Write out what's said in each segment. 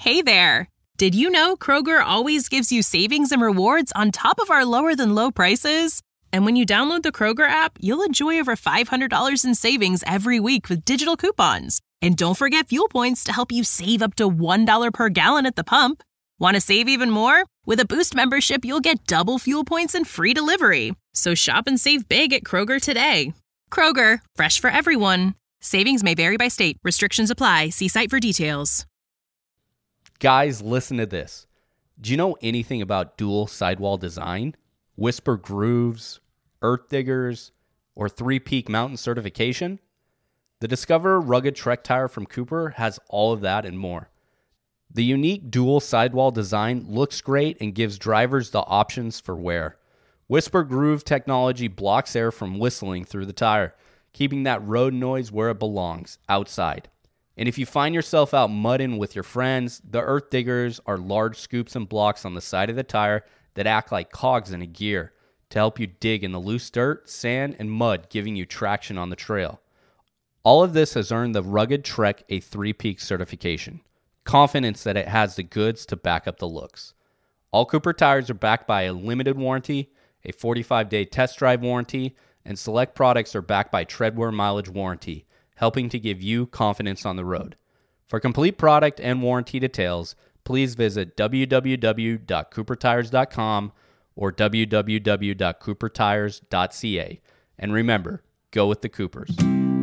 Hey there! Did you know Kroger always gives you savings and rewards on top of our lower-than-low prices? And when you download the Kroger app, you'll enjoy over $500 in savings every week with digital coupons. And don't forget fuel points to help you save up to $1 per gallon at the pump. Want to save even more? With a Boost membership, you'll get double fuel points and free delivery. So shop and save big at Kroger today. Kroger, fresh for everyone. Savings may vary by state. Restrictions apply. See site for details. Guys, listen to this. Do you know anything about dual sidewall design, Whisper Grooves, Earth Diggers, or Three Peak Mountain certification? The Discoverer rugged Trek tire from Cooper has all of that and more. The unique dual sidewall design looks great and gives drivers the options for wear. Whisper Groove technology blocks air from whistling through the tire, keeping that road noise where it belongs, outside. And if you find yourself out mudding with your friends, the Earth Diggers are large scoops and blocks on the side of the tire that act like cogs in a gear to help you dig in the loose dirt, sand, and mud, giving you traction on the trail. All of this has earned the rugged Trek a Three Peak certification. Confidence that it has the goods to back up the looks. All Cooper tires are backed by a limited warranty, a 45-day test drive warranty, and select products are backed by Treadwear mileage warranty, helping to give you confidence on the road. For complete product and warranty details, please visit www.coopertires.com or www.coopertires.ca. And remember, go with the Coopers.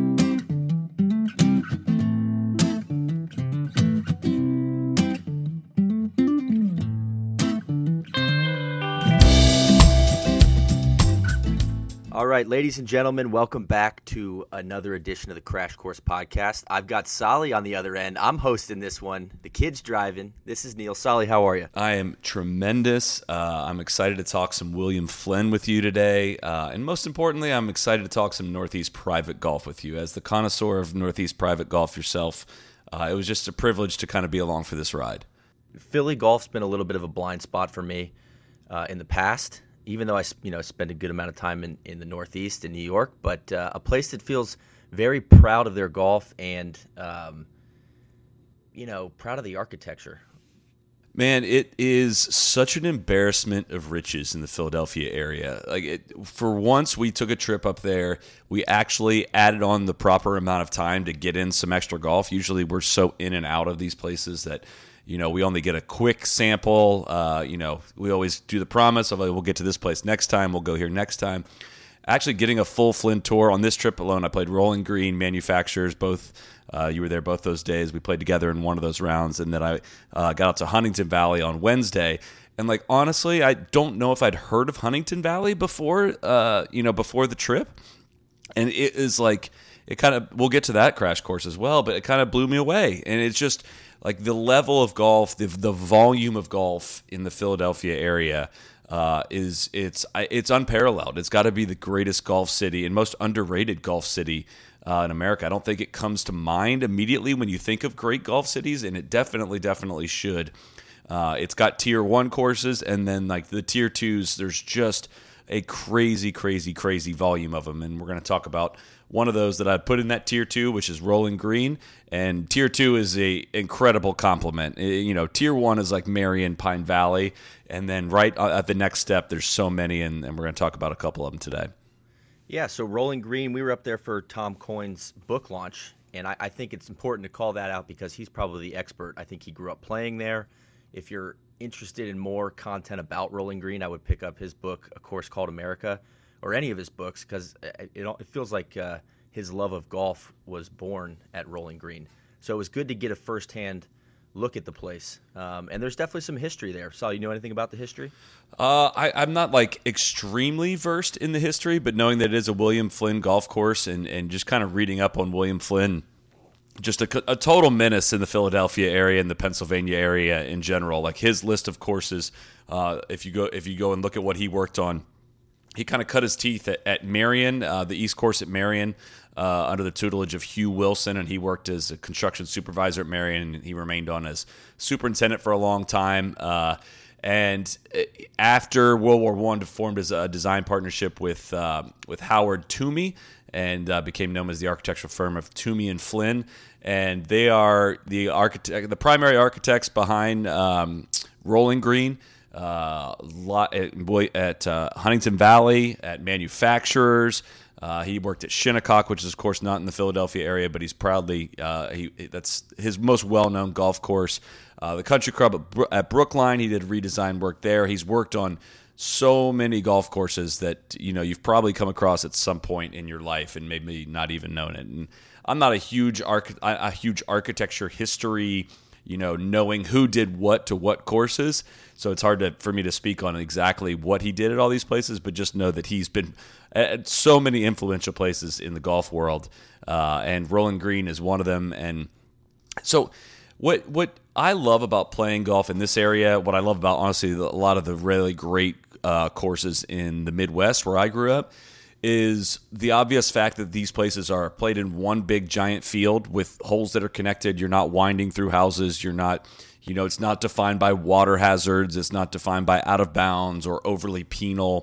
All right, ladies and gentlemen, welcome back to another edition of the Crash Course Podcast. I've got Solly on the other end. I'm hosting this one. The kid's driving. This is Neil. Solly, how are you? I am tremendous. I'm excited to talk some William Flynn with you today. And most importantly, I'm excited to talk some Northeast private golf with you. As the connoisseur of Northeast private golf yourself, it was just a privilege to kind of be along for this ride. Philly golf's been a little bit of a blind spot for me in the past. Even though I spend a good amount of time in the Northeast in New York, but a place that feels very proud of their golf and, proud of the architecture. Man, it is such an embarrassment of riches in the Philadelphia area. For once, we took a trip up there. We actually added on the proper amount of time to get in some extra golf. Usually we're so in and out of these places that we only get a quick sample. We always do the promise of we'll get to this place next time. We'll go here next time. Actually getting a full Flynn tour on this trip alone, I played Rolling Green Manufacturers. Both you were there both those days. We played together in one of those rounds. And then I got out to Huntington Valley on Wednesday. And honestly, I don't know if I'd heard of Huntington Valley before, before the trip. And it is it kind of, we'll get to that crash course as well, but it kind of blew me away. And it's just the level of golf, the volume of golf in the Philadelphia area it's unparalleled. It's got to be the greatest golf city and most underrated golf city in America. I don't think it comes to mind immediately when you think of great golf cities, and it definitely should. It's got tier 1 courses, and then the tier 2s, there's just a crazy volume of them, and we're going to talk about one of those that I'd put in that tier 2, which is Rolling Green, and tier 2 is a incredible compliment. Tier 1 is like Marion, Pine Valley, and then right at the next step, there's so many, and we're going to talk about a couple of them today. Yeah, so Rolling Green, we were up there for Tom Coyne's book launch, and I think it's important to call that out because he's probably the expert. I think he grew up playing there. If you're interested in more content about Rolling Green, I would pick up his book, A Course Called America, or any of his books, because it feels like his love of golf was born at Rolling Green. So it was good to get a firsthand look at the place. And there's definitely some history there. Saul, you know anything about the history? I'm not extremely versed in the history, but knowing that it is a William Flynn golf course and just kind of reading up on William Flynn, just a total menace in the Philadelphia area and the Pennsylvania area in general. His list of courses, if you go and look at what he worked on, he kind of cut his teeth at Marion, the East Course at Marion, under the tutelage of Hugh Wilson, and he worked as a construction supervisor at Marion, and he remained on as superintendent for a long time. And after World War I, formed as a design partnership with Howard Toomey, and became known as the architectural firm of Toomey and Flynn. and they are the primary architects behind Rolling Green. At Huntington Valley, at manufacturers. He worked at Shinnecock, which is of course not in the Philadelphia area, but he's proudly that's his most well-known golf course. The Country Club at Brookline, he did redesign work there. He's worked on so many golf courses that you've probably come across at some point in your life and maybe not even known it. And I'm not a huge architecture history, knowing who did what to what courses. So it's hard for me to speak on exactly what he did at all these places, but just know that he's been at so many influential places in the golf world, and Rolling Green is one of them. And so what I love about playing golf in this area, what I love about, honestly, a lot of the really great courses in the Midwest where I grew up, is the obvious fact that these places are played in one big giant field with holes that are connected. You're not winding through houses. You're not, it's not defined by water hazards. It's not defined by out of bounds or overly penal,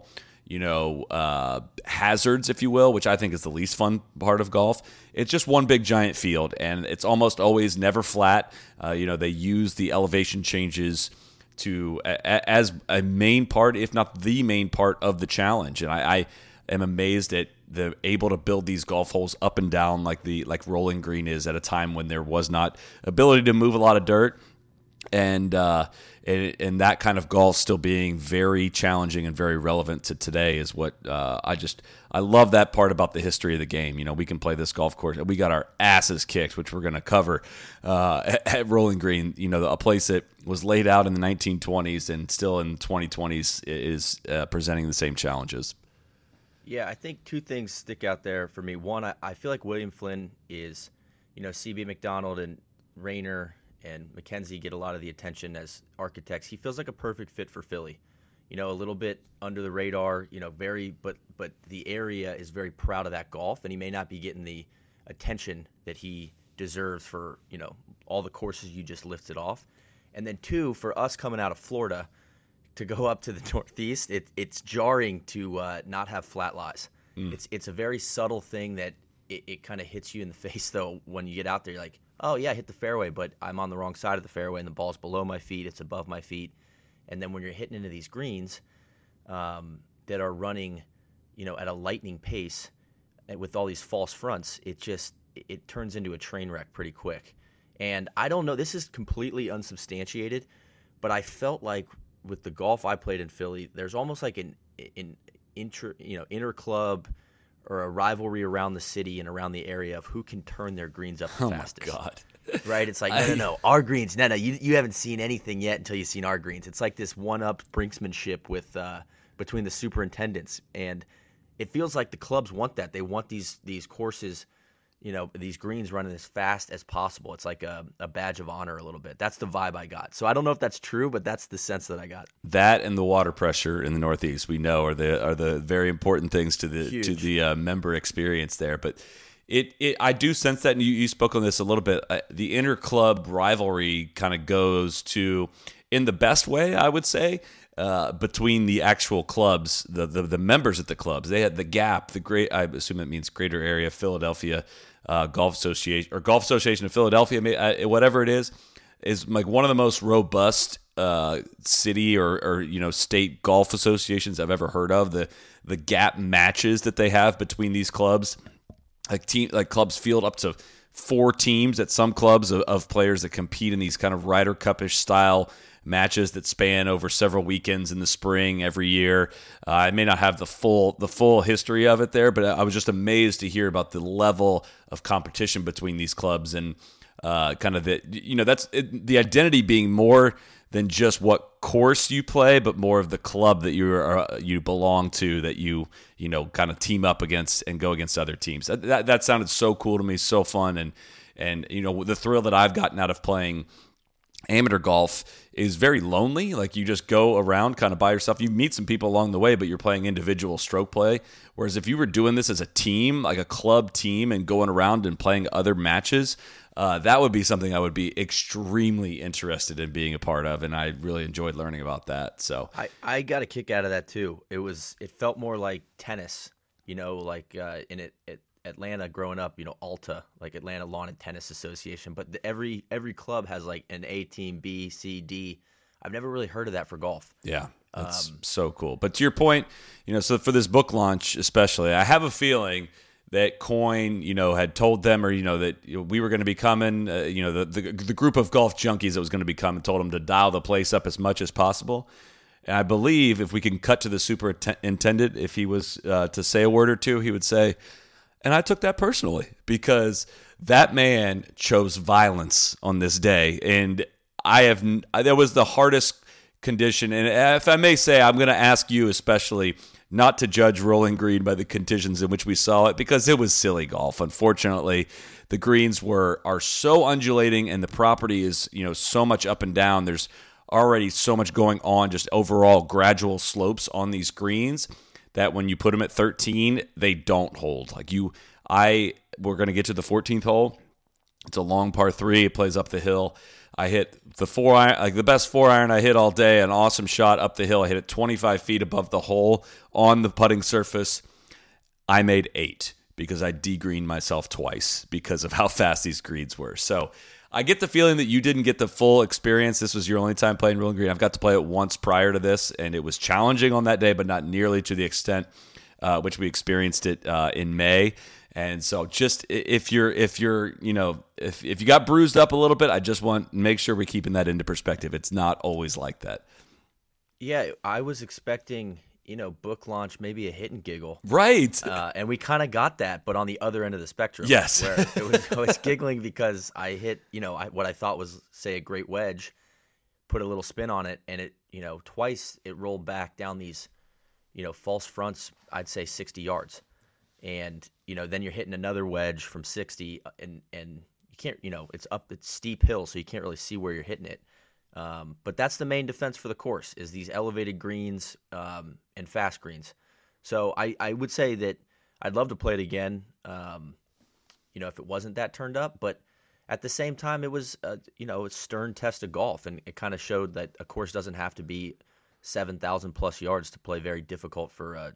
hazards, if you will, which I think is the least fun part of golf. It's just one big giant field, and it's almost always never flat. They use the elevation changes as a main part, if not the main part of the challenge. And I am amazed at the able to build these golf holes up and down like Rolling Green is at a time when there was not ability to move a lot of dirt, and that kind of golf still being very challenging and very relevant to today is what I love that part about the history of the game. We can play this golf course. We got our asses kicked, which we're going to cover at Rolling Green. A place that was laid out in the 1920s and still in the 2020s is presenting the same challenges. Yeah, I think two things stick out there for me. One, I feel like William Flynn is, C.B. McDonald and Rayner and Mackenzie get a lot of the attention as architects. He feels like a perfect fit for Philly. A little bit under the radar, but the area is very proud of that golf, and he may not be getting the attention that he deserves for, all the courses you just listed off. And then two, for us coming out of Florida to go up to the Northeast, it's jarring to not have flat lies. It's a very subtle thing that it kind of hits you in the face, though, when you get out there. You're like, oh, yeah, I hit the fairway, but I'm on the wrong side of the fairway, and the ball's below my feet. It's above my feet. And then when you're hitting into these greens that are running, at a lightning pace with all these false fronts, it turns into a train wreck pretty quick. And I don't know, this is completely unsubstantiated, but I felt like with the golf I played in Philly, there's almost like an inter club or a rivalry around the city and around the area of who can turn their greens up the fastest. Oh my God. Right? It's like, no, our greens. No, you haven't seen anything yet until you've seen our greens. It's like this one-up brinksmanship with between the superintendents, and it feels like the clubs want that. They want these courses, these greens running as fast as possible. It's like a badge of honor a little bit. That's the vibe I got. So I don't know if that's true, but that's the sense that I got. That and the water pressure in the Northeast, we know, are the very important things to the member experience there. But I do sense that, and you spoke on this a little bit. The inter-club rivalry kind of goes to, in the best way, I would say, between the actual clubs, the members at the clubs. They had the GAP, I assume it means Greater Area Philadelphia Golf Association, or Golf Association of Philadelphia, whatever it is like one of the most robust city or state golf associations I've ever heard of. The GAP matches that they have between these clubs. Like clubs field up to 4 teams at some clubs of players that compete in these kind of Ryder Cup-ish style matches that span over several weekends in the spring every year. I may not have the full history of it there, but I was just amazed to hear about the level of competition between these clubs and kind of that's the identity being more than just what course you play, but more of the club that you belong to, that you kind of team up against and go against other teams. That sounded so cool to me, so fun, and the thrill that I've gotten out of playing amateur golf is very lonely. Like, you just go around kind of by yourself. You meet some people along the way, but you're playing individual stroke play. Whereas if you were doing this as a team, like a club team, and going around and playing other matches, that would be something I would be extremely interested in being a part of, and I really enjoyed learning about that. So I got a kick out of that too. It felt more like tennis, at Atlanta growing up, Alta, like Atlanta Lawn and Tennis Association, but every club has like an A team, B, C, D. I've never really heard of that for golf. Yeah, that's so cool. But to your point, so for this book launch especially, I have a feeling that Coyne, had told them, or that we were going to be coming. The group of golf junkies that was going to be coming told them to dial the place up as much as possible. And I believe if we can cut to the superintendent, if he was to say a word or two, he would say, and I took that personally, because that man chose violence on this day, and that was the hardest condition. And if I may say, I'm going to ask you especially not to judge Rolling Green by the conditions in which we saw it, because it was silly golf. Unfortunately, the greens are so undulating, and the property is so much up and down. There's already so much going on, just overall gradual slopes on these greens, that when you put them at 13, they don't hold. We're going to get to the 14th hole. It's a long par 3. It plays up the hill. I hit the 4-iron, like the best 4-iron I hit all day, an awesome shot up the hill. I hit it 25 feet above the hole on the putting surface. I made 8 because I degreened myself twice because of how fast these greens were. So I get the feeling that you didn't get the full experience. This was your only time playing Rolling Green. I've got to play it once prior to this, and it was challenging on that day, but not nearly to the extent which we experienced it in May. And so, just if you got bruised up a little bit, I just want to make sure we're keeping that into perspective. It's not always like that. Yeah, I was expecting, book launch, maybe a hit and giggle. Right. And we kind of got that, but on the other end of the spectrum. Yes. Where I was giggling because I hit, what I thought was, say, a great wedge, put a little spin on it, and it, twice it rolled back down these, false fronts, I'd say 60 yards. And, then you're hitting another wedge from 60 and you can't, it's steep hill, so you can't really see where you're hitting it. But that's the main defense for the course, is these elevated greens and fast greens. So I would say that I'd love to play it again, if it wasn't that turned up. But at the same time, it was, a stern test of golf. And it kind of showed that a course doesn't have to be 7,000 plus yards to play very difficult for,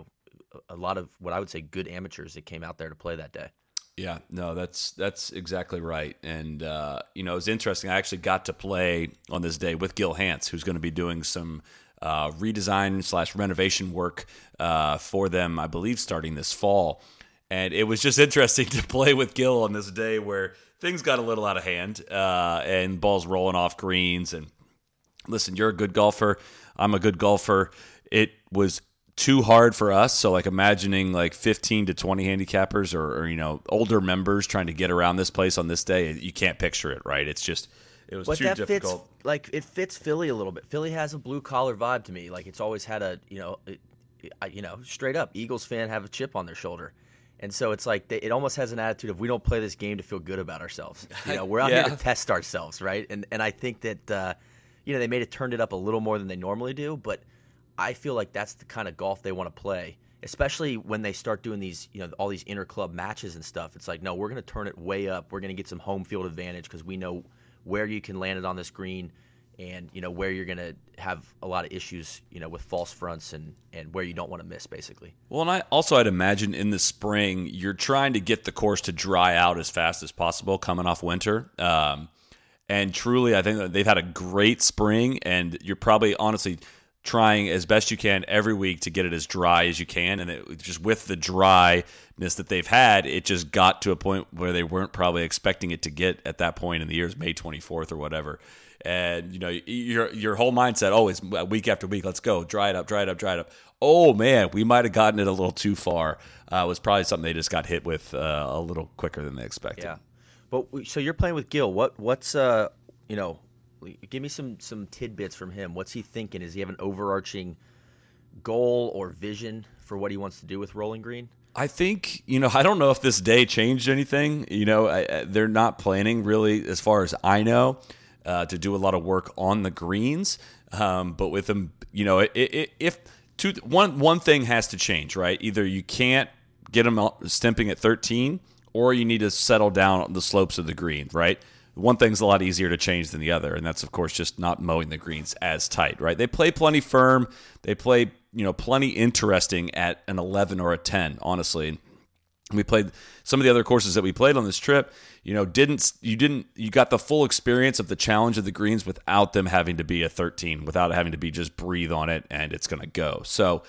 a lot of what I would say good amateurs that came out there to play that day. Yeah, no, that's exactly right. And, it was interesting. I actually got to play on this day with Gil Hance, who's going to be doing some redesign / renovation work for them, I believe, starting this fall. And it was just interesting to play with Gil on this day where things got a little out of hand and balls rolling off greens. And listen, you're a good golfer. I'm a good golfer. It was too hard for us. So imagining 15 to 20 handicappers or older members trying to get around this place on this day, you can't picture it, right? It was but too that difficult. It fits Philly a little bit. Philly has a blue collar vibe to me. It's always had a, straight up Eagles fan have a chip on their shoulder. And so it's it almost has an attitude of, we don't play this game to feel good about ourselves. We're out here to test ourselves, right? And I think that, they may have turned it up a little more than they normally do, but I feel like that's the kind of golf they want to play, especially when they start doing these, all these inter-club matches and stuff. It's no, we're going to turn it way up. We're going to get some home field advantage because we know where you can land it on this green and, where you're going to have a lot of issues, with false fronts and where you don't want to miss, basically. Well, and I'd imagine in the spring, you're trying to get the course to dry out as fast as possible coming off winter. And truly, I think that they've had a great spring, and you're probably honestly trying as best you can every week to get it as dry as you can. And just with the dryness that they've had, it just got to a point where they weren't probably expecting it to get at that point in the year, May 24th or whatever. And, your whole mindset always week after week, let's go, dry it up. Oh, man, we might have gotten it a little too far. It was probably something they just got hit with a little quicker than they expected. Yeah. But so you're playing with Gil. What's give me some tidbits from him. What's he thinking? Does he have an overarching goal or vision for what he wants to do with Rolling Green? I think, I don't know if this day changed anything. They're not planning really, as far as I know, to do a lot of work on the greens. But with them, one thing has to change, right? Either you can't get them stimping at 13, or you need to settle down on the slopes of the green, right? One thing's a lot easier to change than the other, and that's, of course, just not mowing the greens as tight, right? They play plenty firm. They play, plenty interesting at an 11 or a 10, honestly. We played some of the other courses that we played on this trip. You got the full experience of the challenge of the greens without them having to be a 13, without having to be just breathe on it and it's going to go. So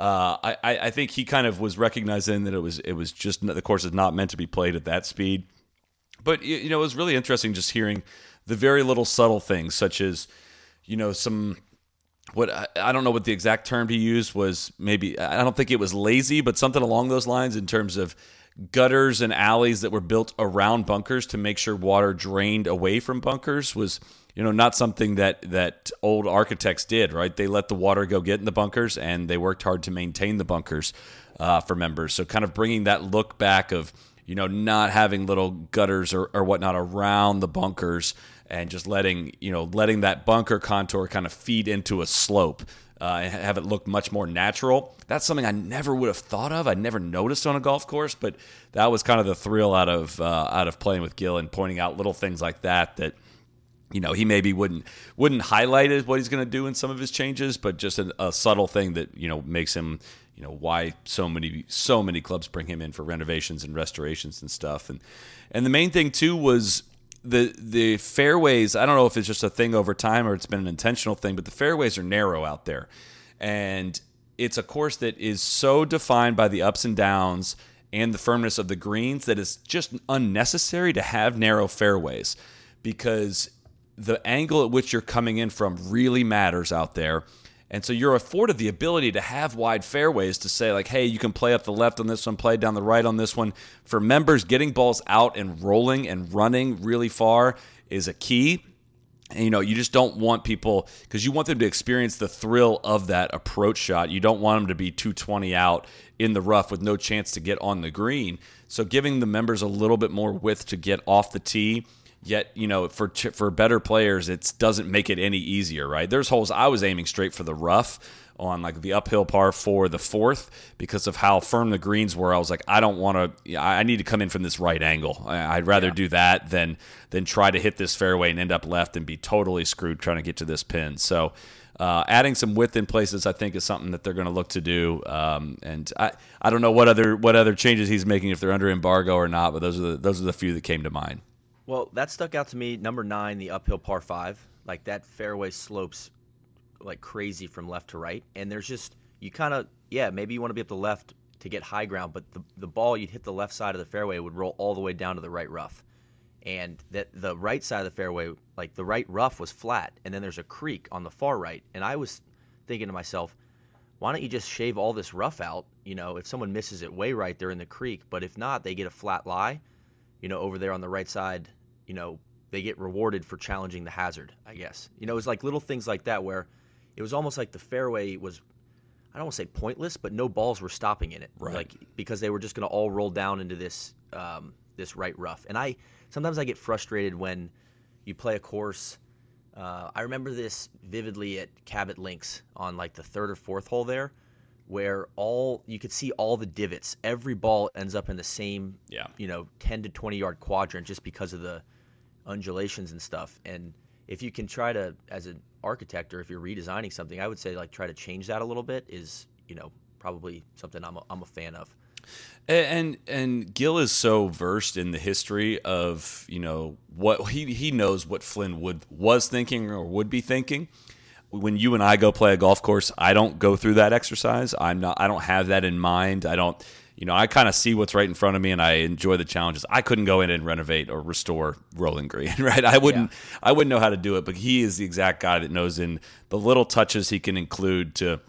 I think he kind of was recognizing that it was just the course is not meant to be played at that speed. But it was really interesting just hearing the very little subtle things, such as some. What I don't know what the exact term he used was. Maybe I don't think it was lazy, but something along those lines in terms of gutters and alleys that were built around bunkers to make sure water drained away from bunkers was not something that old architects did, right? They let the water go get in the bunkers, and they worked hard to maintain the bunkers for members. So kind of bringing that look back of not having little gutters or whatnot around the bunkers, and just letting that bunker contour kind of feed into a slope and have it look much more natural. That's something I never would have thought of. I never noticed on a golf course, but that was kind of the thrill out of playing with Gil and pointing out little things like that he maybe wouldn't highlight as what he's going to do in some of his changes, but just a subtle thing that makes him why so many clubs bring him in for renovations and restorations and stuff. And the main thing too was the fairways. I don't know if it's just a thing over time or it's been an intentional thing, but the fairways are narrow out there. And it's a course that is so defined by the ups and downs and the firmness of the greens that it's just unnecessary to have narrow fairways, because the angle at which you're coming in from really matters out there. And so you're afforded the ability to have wide fairways to say, like, hey, you can play up the left on this one, play down the right on this one. For members, getting balls out and rolling and running really far is a key. And, you just don't want people, because you want them to experience the thrill of that approach shot. You don't want them to be 220 out in the rough with no chance to get on the green. So giving the members a little bit more width to get off the tee. Yet, for better players, it doesn't make it any easier, right? There's holes I was aiming straight for the rough on like the uphill par for the fourth because of how firm the greens were. I was like, I need to come in from this right angle. I'd rather do that than try to hit this fairway and end up left and be totally screwed trying to get to this pin. So adding some width in places, I think, is something that they're going to look to do. And I don't know what other changes he's making, if they're under embargo or not, but those are the few that came to mind. Well, that stuck out to me. Number 9, the uphill par 5, like that fairway slopes like crazy from left to right, and there's just maybe you want to be up the left to get high ground, but the ball you'd hit the left side of the fairway would roll all the way down to the right rough, and that the right side of the fairway, like the right rough, was flat, and then there's a creek on the far right, and I was thinking to myself, why don't you just shave all this rough out? If someone misses it way right, they're in the creek, but if not, they get a flat lie, over there on the right side. They get rewarded for challenging the hazard, I guess. It was like little things like that where it was almost like the fairway was, I don't want to say pointless, but no balls were stopping in it. Right. Like, because they were just going to all roll down into this this right rough. And sometimes I get frustrated when you play a course. I remember this vividly at Cabot Links on like the 3rd or 4th hole there, where you could see all the divots. Every ball ends up in the same, 10 to 20 yard quadrant just because of the undulations and stuff. And if you can try to, as an architect, or if you're redesigning something, I would say like try to change that a little bit is, probably something I'm a fan of. And Gil is so versed in the history of, what he knows what Flynn was thinking or would be thinking. When you and I go play a golf course, I don't go through that exercise. I don't have that in mind. I kind of see what's right in front of me, and I enjoy the challenges. I couldn't go in and renovate or restore Rolling Green, right? I wouldn't know how to do it, but he is the exact guy that knows in the little touches he can include to,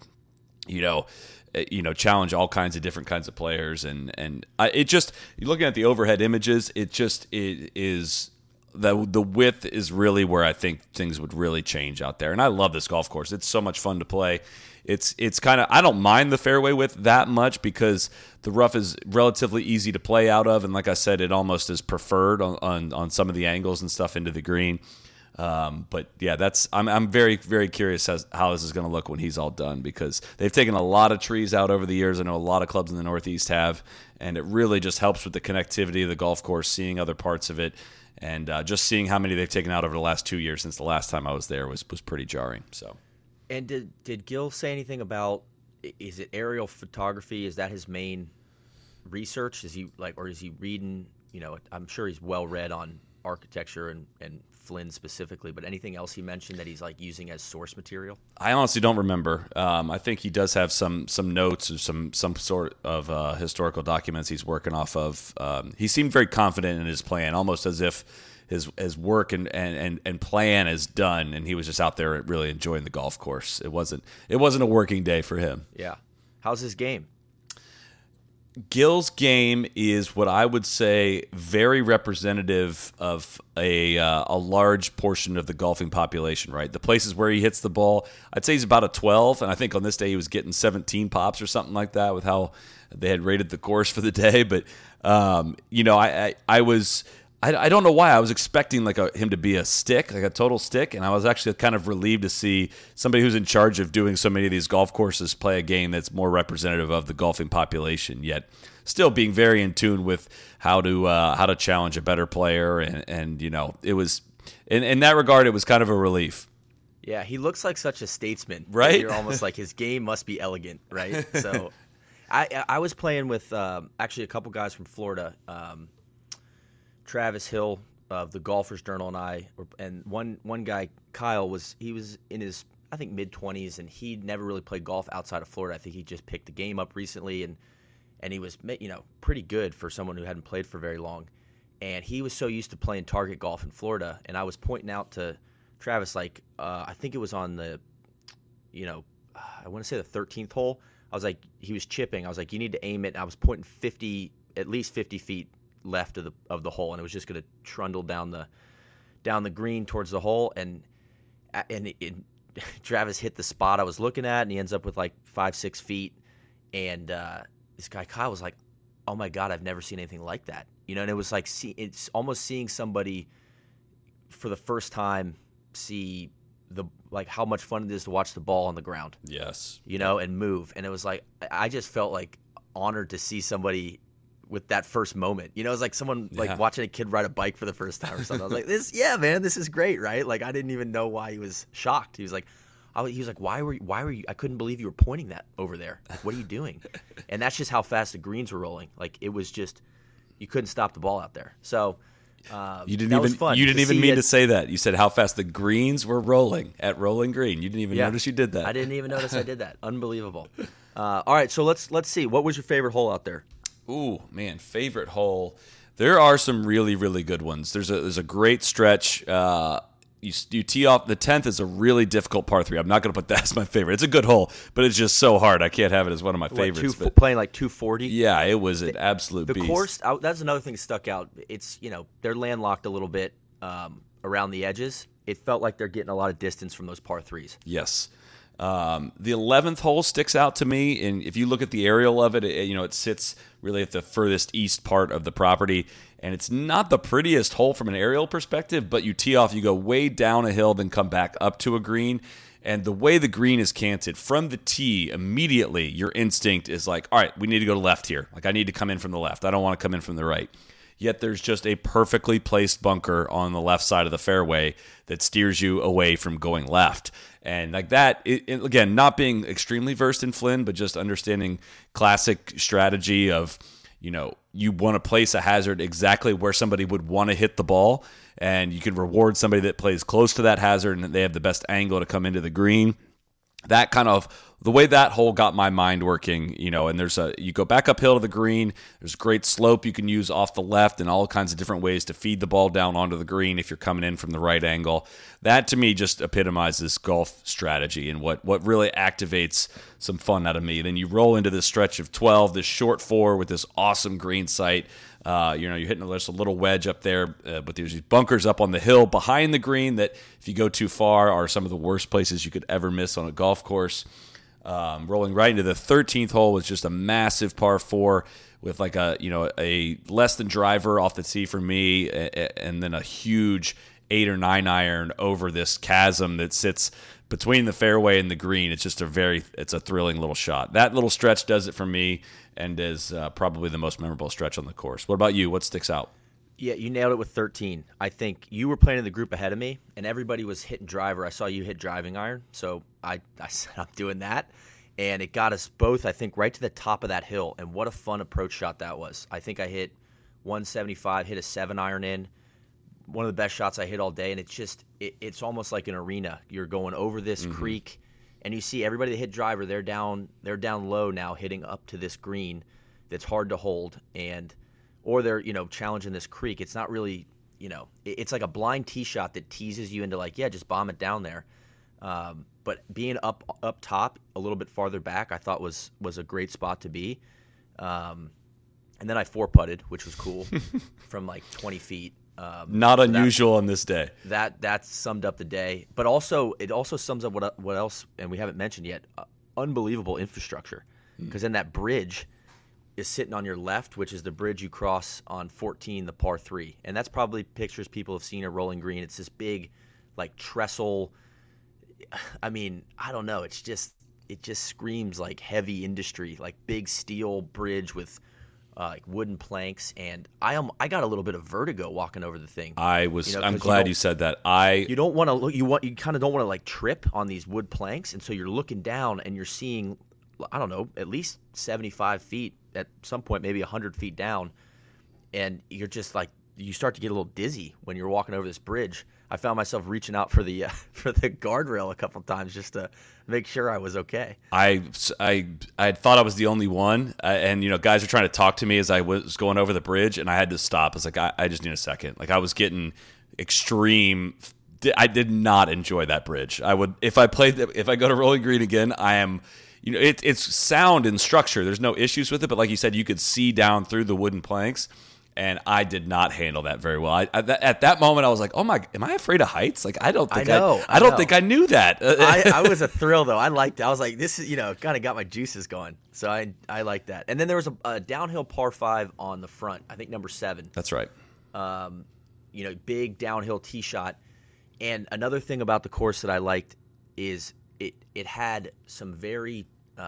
challenge all kinds of different kinds of players. And it just, you're looking at the overhead images, it is the width is really where I think things would really change out there. And I love this golf course. It's so much fun to play. It's kind of, I don't mind the fairway width that much because the rough is relatively easy to play out of. And like I said, it almost is preferred on some of the angles and stuff into the green. But yeah, I'm very, very curious how this is going to look when he's all done, because they've taken a lot of trees out over the years. I know a lot of clubs in the Northeast have, and it really just helps with the connectivity of the golf course, seeing other parts of it. And just seeing how many they've taken out over the last 2 years since the last time I was there was pretty jarring. So, and did Gil say anything about, is it aerial photography? Is that his main research? Is he or is he reading? I'm sure he's well read on architecture and Flynn specifically, but anything else he mentioned that he's using as source material? I honestly don't remember. I think he does have some notes or some sort of historical documents he's working off of. He seemed very confident in his plan, almost as if his work and plan is done, and he was just out there really enjoying the golf course. It wasn't a working day for him. Yeah. How's his game? Gil's game is what I would say very representative of a large portion of the golfing population, right? The places where he hits the ball, I'd say he's about a 12, and I think on this day he was getting 17 pops or something like that with how they had rated the course for the day. But, I don't know why. I was expecting him to be a stick, like a total stick, and I was actually kind of relieved to see somebody who's in charge of doing so many of these golf courses play a game that's more representative of the golfing population, yet still being very in tune with how to challenge a better player, and it was in that regard it was kind of a relief. Yeah, he looks like such a statesman, right? You're almost like his game must be elegant, right? So, I was playing with actually a couple guys from Florida. Travis Hill of the Golfers Journal and one guy, Kyle, he was in his, I think, mid-20s, and he never really played golf outside of Florida. I think he just picked the game up recently, and he was pretty good for someone who hadn't played for very long. And he was so used to playing target golf in Florida, and I was pointing out to Travis, I think it was on the, I want to say the 13th hole. I was like, he was chipping. I was like, you need to aim it. And I was pointing at least 50 feet left of the hole, and it was just going to trundle down the green towards the hole, and Travis hit the spot I was looking at, and he ends up with 5-6 feet, and this guy Kyle was like, oh my god, I've never seen anything like that, and it was it's almost seeing somebody for the first time see how much fun it is to watch the ball on the ground. Yes. And move, and it was I just felt honored to see somebody with that first moment. It was like someone watching a kid ride a bike for the first time or something. I was like, this is great, right? I didn't even know why he was shocked. He was like, why were you, I couldn't believe you were pointing that over there. What are you doing? And that's just how fast the greens were rolling. It was just, you couldn't stop the ball out there. So you didn't even mean to say that. You said how fast the greens were rolling at Rolling Green. You didn't even notice you did that. I didn't even notice I did that. Unbelievable. All right, so let's see. What was your favorite hole out there? Ooh, man, favorite hole. There are some really, really good ones. There's a great stretch. You tee off. The 10th is a really difficult par 3. I'm not going to put that as my favorite. It's a good hole, but it's just so hard. I can't have it as one of my favorites. Playing 240? Yeah, it was an absolute beast. The course, that's another thing that stuck out. It's, they're landlocked a little bit around the edges. It felt like they're getting a lot of distance from those par 3s. Yes. The 11th hole sticks out to me, and if you look at the aerial of it, it sits really at the furthest east part of the property, and it's not the prettiest hole from an aerial perspective, but you tee off, you go way down a hill, then come back up to a green, and the way the green is canted from the tee, immediately your instinct is all right, we need to go to left here. I need to come in from the left. I don't want to come in from the right. Yet there's just a perfectly placed bunker on the left side of the fairway that steers you away from going left. And that, again, not being extremely versed in Flynn, but just understanding classic strategy of, you want to place a hazard exactly where somebody would want to hit the ball, and you can reward somebody that plays close to that hazard and they have the best angle to come into the green. That kind of, the way that hole got my mind working, and you go back uphill to the green, there's great slope you can use off the left and all kinds of different ways to feed the ball down onto the green if you're coming in from the right angle. That to me just epitomizes golf strategy and what really activates some fun out of me. Then you roll into this stretch of 12, this short 4 with this awesome green site. You're hitting there's a little wedge up there, but there's these bunkers up on the hill behind the green that if you go too far are some of the worst places you could ever miss on a golf course. Rolling right into the 13th hole was just a massive par 4 with a less than driver off the tee for me, and then a huge 8 or 9 iron over this chasm that sits between the fairway and the green. It's just it's a thrilling little shot. That little stretch does it for me, and is probably the most memorable stretch on the course. What about you? What sticks out? Yeah, you nailed it with 13. I think you were playing in the group ahead of me, and everybody was hitting driver. I saw you hit driving iron, so I said I'm doing that. and it got us both, I think, right to the top of that hill. And what a fun approach shot that was. I think I hit 175, hit a 7-iron in. One of the best shots I hit all day, and it's almost like an arena. You're going over this creek, and you see everybody that hit driver, they're down low now, hitting up to this green that's hard to hold, or they're challenging this creek. It's not really it's like a blind tee shot that teases you into like, yeah, just bomb it down there. But being up top a little bit farther back, I thought was a great spot to be. And then I 4-putted, which was cool, from like 20 feet. Not unusual on this day. That summed up the day, but it also sums up what else, and we haven't mentioned yet. Unbelievable infrastructure, because then that bridge is sitting on your left, which is the bridge you cross on 14, the par 3, and that's probably pictures people have seen at Rolling Green. It's this big, like trestle. I mean, I don't know. It just screams like heavy industry, like big steel bridge with like wooden planks, and I got a little bit of vertigo walking over the thing. I'm glad you said that. You don't want to look. You kind of don't want to like trip on these wood planks, and so you're looking down and you're seeing, I don't know, at least 75 feet at some point, maybe 100 feet down, and you're just like, you start to get a little dizzy when you're walking over this bridge. I found myself reaching out for the guardrail a couple times just to make sure I was okay. I thought I was the only one, and guys were trying to talk to me as I was going over the bridge, and I had to stop. I was like, I just need a second. Like, I was getting extreme. I did not enjoy that bridge. I would if I go to Rolling Green again. I am. It's sound and structure. There's no issues with it, but like you said, you could see down through the wooden planks. And I did not handle that very well. At that moment, I was like, "Oh my, am I afraid of heights?" Like, I don't think I don't think I knew that. I was a thrill though. I liked it. I was like, "This is kind of got my juices going." So I like that. And then there was a downhill par 5 on the front. I think number 7. That's right. Big downhill tee shot. And another thing about the course that I liked is it had some very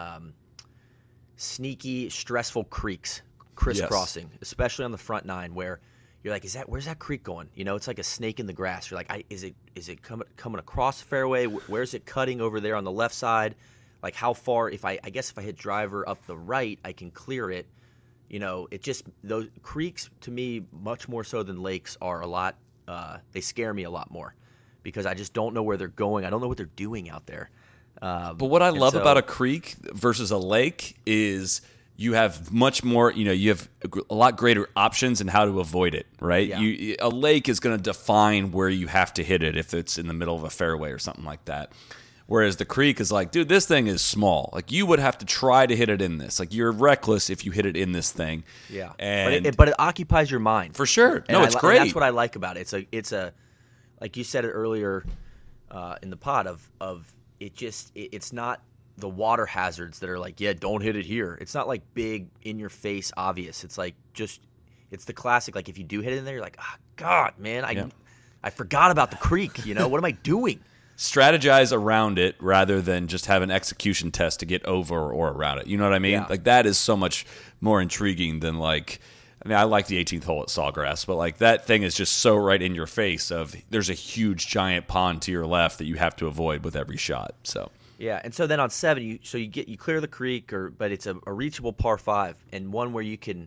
sneaky, stressful creeks crisscrossing, especially on the front 9, where you're like, where's that creek going? It's like a snake in the grass. You're like, is it coming across the fairway? Where's it cutting over there on the left side? Like, how far? If I hit driver up the right, I can clear it. It just, those creeks to me, much more so than lakes, are a lot. They scare me a lot more because I just don't know where they're going. I don't know what they're doing out there. But what I love about a creek versus a lake is you have much more, you have a lot greater options in how to avoid it, right? Yeah. A lake is going to define where you have to hit it if it's in the middle of a fairway or something like that. Whereas the creek is like, dude, this thing is small. Like, you would have to try to hit it in this. Like, you're reckless if you hit it in this thing. Yeah, and but it occupies your mind. For sure. No, it's great. And that's what I like about it. It's a like you said it earlier in the pod of it's not the water hazards that are like, yeah, don't hit it here. It's not like big, in your face, obvious. It's like it's the classic, like, if you do hit it in there, you're like, oh, God, man, I forgot about the creek. What am I doing? Strategize around it rather than just have an execution test to get over or around it. You know what I mean? Yeah. Like, that is so much more intriguing than I like the 18th hole at Sawgrass, but like, that thing is just so right in your face of there's a huge giant pond to your left that you have to avoid with every shot. So. Yeah, and so then on 7, you clear the creek, but it's a reachable par 5 and one where you can,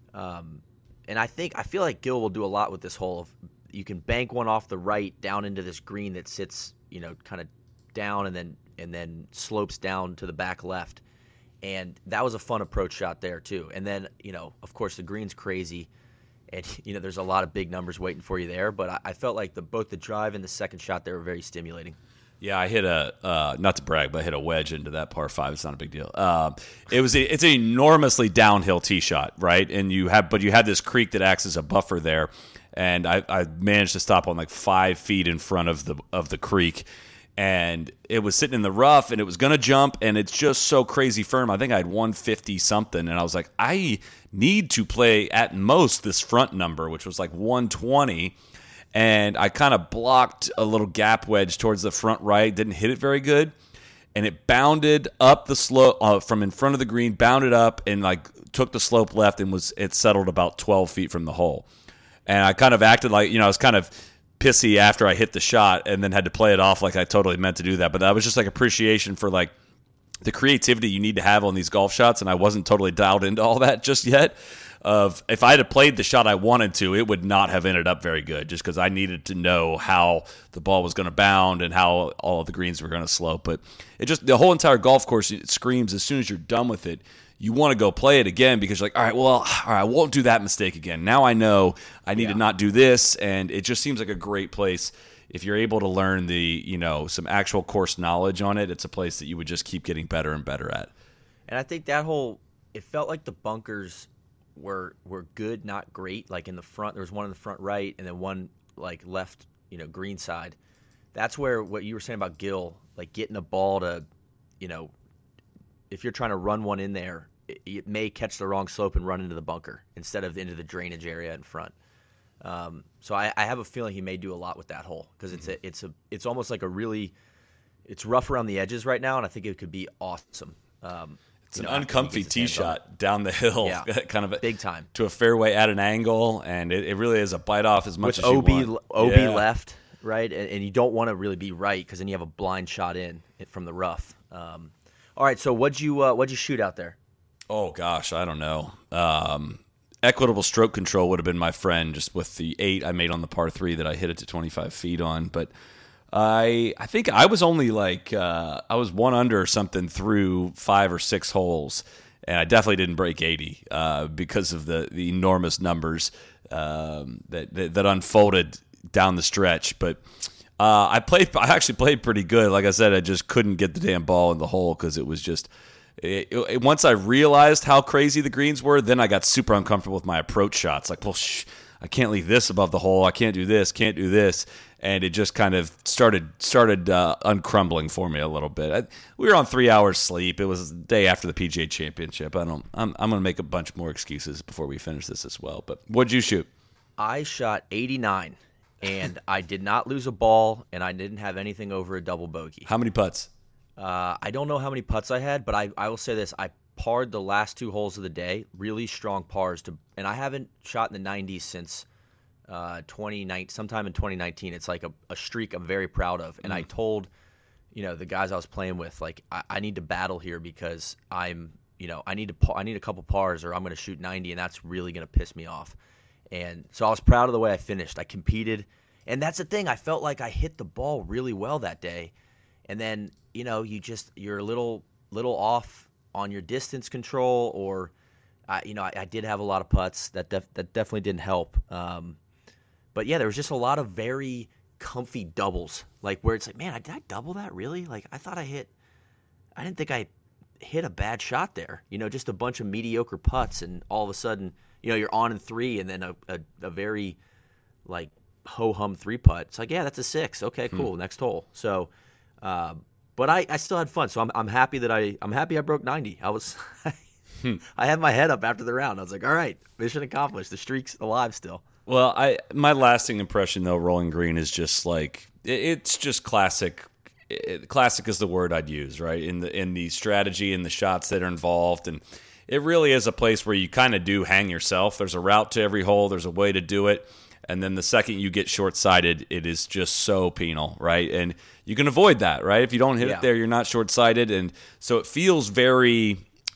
and I feel like Gil will do a lot with this hole. You can bank one off the right down into this green that sits, kind of down and then slopes down to the back left, and that was a fun approach shot there too. And then of course the green's crazy, and there's a lot of big numbers waiting for you there. But I felt like both the drive and the second shot there were very stimulating. Yeah, I hit not to brag, but I hit a wedge into that par 5. It's not a big deal. It's an enormously downhill tee shot, right? And you have this creek that acts as a buffer there, and I managed to stop on like 5 feet in front of the creek, and it was sitting in the rough, and it was gonna jump, and it's just so crazy firm. I think I had 150 something, and I was like, I need to play at most this front number, which was like 120. And I kind of blocked a little gap wedge towards the front right, didn't hit it very good, and it bounded up the slope from in front of the green, bounded up and like took the slope left, and it settled about 12 feet from the hole. And I kind of acted like, I was kind of pissy after I hit the shot, and then had to play it off like I totally meant to do that. But that was just like appreciation for like the creativity you need to have on these golf shots, and I wasn't totally dialed into all that just yet. Of if I had played the shot I wanted to, it would not have ended up very good just because I needed to know how the ball was going to bound and how all of the greens were going to slope. But the whole entire golf course, it screams as soon as you're done with it, you want to go play it again because you're like, all right, I won't do that mistake again. Now I know I need to not do this, and it just seems like a great place. If you're able to learn some actual course knowledge on it, it's a place that you would just keep getting better and better at. And I think it felt like the bunkers were good, not great. Like in the front, there was one in the front right, and then one like left, green side. That's where what you were saying about Gil, like getting a ball to, if you're trying to run one in there, it may catch the wrong slope and run into the bunker instead of into the drainage area in front. So I have a feeling he may do a lot with that hole because it's almost like it's rough around the edges right now, and I think it could be awesome. It's an uncomfy tee shot down the hill, kind of big time to a fairway at an angle, and it really is a bite off as much with as you want. OB left, right, and you don't want to really be right because then you have a blind shot in from the rough. All right, so what'd you shoot out there? Oh gosh, I don't know. Equitable stroke control would have been my friend, just with the 8 I made on the par 3 that I hit it to 25 feet on, but. I think I was only I was 1 under or something through 5 or 6 holes, and I definitely didn't break 80 because of the enormous numbers that unfolded down the stretch. But I actually played pretty good. Like I said, I just couldn't get the damn ball in the hole because it was just. Once I realized how crazy the greens were, then I got super uncomfortable with my approach shots. Like, well, I can't leave this above the hole. I can't do this. Can't do this. And it just kind of started uncrumbling for me a little bit. We were on 3 hours sleep. It was the day after the PGA Championship. I'm going to make a bunch more excuses before we finish this as well. But what'd you shoot? I shot 89, and I did not lose a ball, and I didn't have anything over a double bogey. How many putts? I don't know how many putts I had, but I will say this: I parred the last 2 holes of the day, really strong pars, and I haven't shot in the 90s since. 2019, sometime in 2019. It's like a streak I'm very proud of. And I told, the guys I was playing with, like, I need to battle here because I need a couple pars or I'm going to shoot 90, and that's really going to piss me off. And so I was proud of the way I finished. I competed, and that's the thing. I felt like I hit the ball really well that day. And then, you're a little off on your distance control, or, I did have a lot of putts that definitely didn't help. But yeah, there was just a lot of very comfy doubles, like where it's like, man, did I double that really? Like I didn't think I hit a bad shot there. Just a bunch of mediocre putts, and all of a sudden, you're on in 3, and then a very like ho hum 3 putt. It's like, yeah, that's a 6. Okay, cool, next hole. So, but I still had fun. So I'm happy I'm happy I broke 90. I was. I had my head up after the round. I was like, all right, mission accomplished. The streak's alive still. Well, my lasting impression, though, Rolling Green is just like it's just classic. Classic is the word I'd use, right? In the strategy and the shots that are involved, and it really is a place where you kind of do hang yourself. There's a route to every hole. There's a way to do it, and then the second you get short-sighted, it is just so penal, right? And you can avoid that, right? If you don't hit it there, you're not short-sighted, and so it feels very.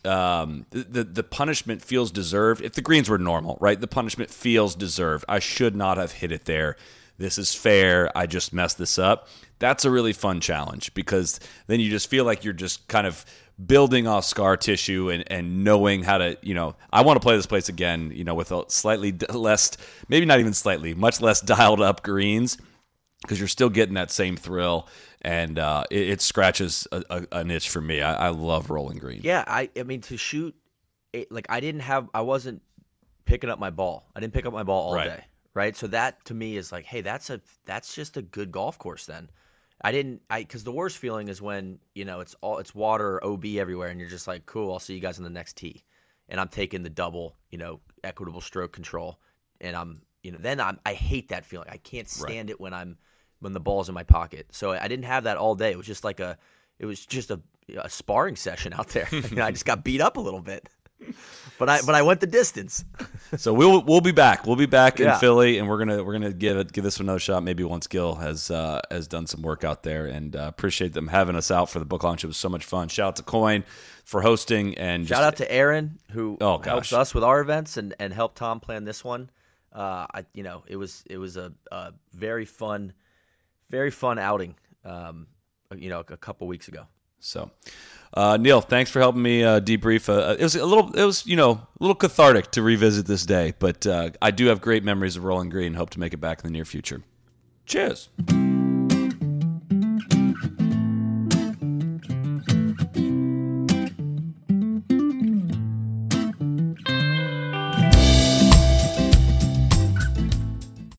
The punishment feels deserved. If the greens were normal, right, the punishment feels deserved. I should not have hit it there. This is fair. I just messed this up. That's a really fun challenge because then you just feel like you're just kind of building off scar tissue and knowing how to, I want to play this place again, with a slightly less, maybe not even slightly, much less dialed up greens because you're still getting that same thrill. And it scratches an itch for me. I love Rolling Green. Yeah, I mean, to shoot, I wasn't picking up my ball. I didn't pick up my ball all day, right? So that to me is like, hey, that's just a good golf course then. Because the worst feeling is when, it's water or OB everywhere, and you're just like, cool, I'll see you guys on the next tee. And I'm taking the double, equitable stroke control. And I hate that feeling. I can't stand it when the ball's in my pocket. So I didn't have that all day. It was just a sparring session out there. I just got beat up a little bit. but I went the distance. So we'll be back. We'll be back in Yeah. Philly, and we're gonna give this one another shot. Maybe once Gil has done some work out there, and appreciate them having us out for the book launch. It was so much fun. Shout out to Coin for hosting, and Shout out to Aaron who Oh, gosh. helps us with our events and helped Tom plan this one. It was a very fun outing. A couple weeks ago. So, Neil, thanks for helping me debrief. It was a little cathartic to revisit this day, but I do have great memories of Rolling Green. Hope to make it back in the near future. Cheers.